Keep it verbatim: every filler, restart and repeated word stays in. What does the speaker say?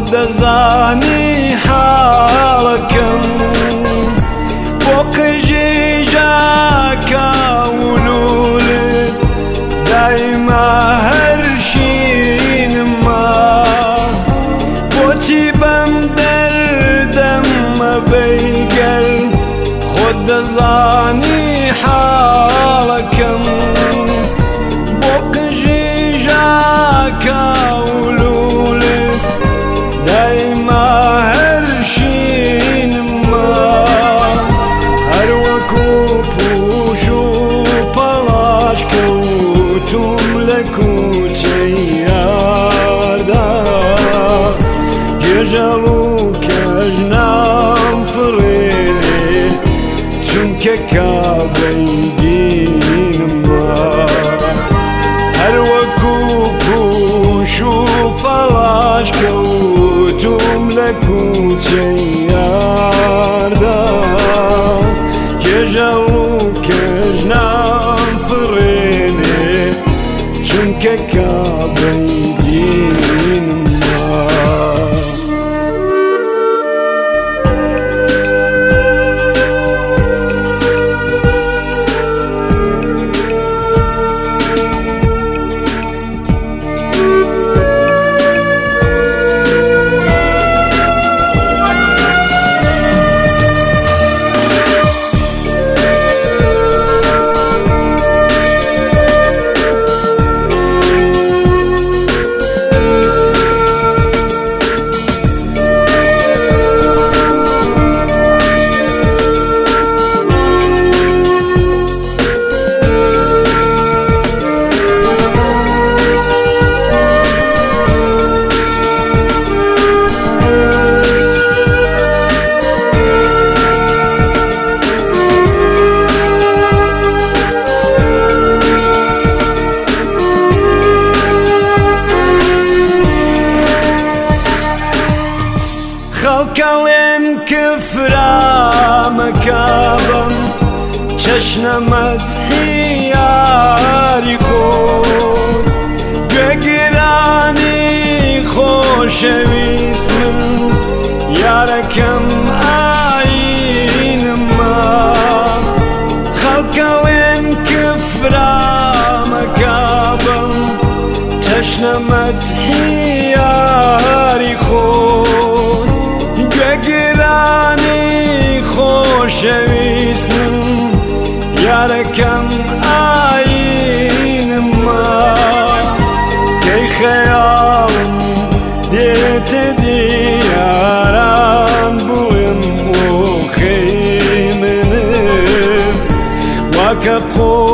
دەزانی حاڵەکەم بۆ قژی ژاکاولولت دایما هەر شینما بۆچی بەم دەردەمە بەیگەر خۆت دەزانی حاڵەکەم بۆ قژی ژاکاولولت دایما هەر شینما هەر وەکو پوش و پەڵاش کەوتوم لە کوچەی یاردا گێژەڵ و کەژنام فڕێنێ چونکە کابەی دینما هەر وەکو پوش و پەڵاش کەوتوم لە کوچەی یاردا گێژەڵ و کەژنام فڕێنێ چونکە کابەی دینما خەڵکەڵێن کفرامەکابم چەشنەمەدحی یاری خۆت گوێگرانی خۆشەویست من یارەکەم ئاینما خەڵکەڵێن کفرامەکابم چەشنەمەدحی یاری خۆت گوێگرانی خۆشەویست من یارەکەم ئاینما کەی خەیاڵم دێتە دیاران بڵێم بۆ خەی منت واکە قۆ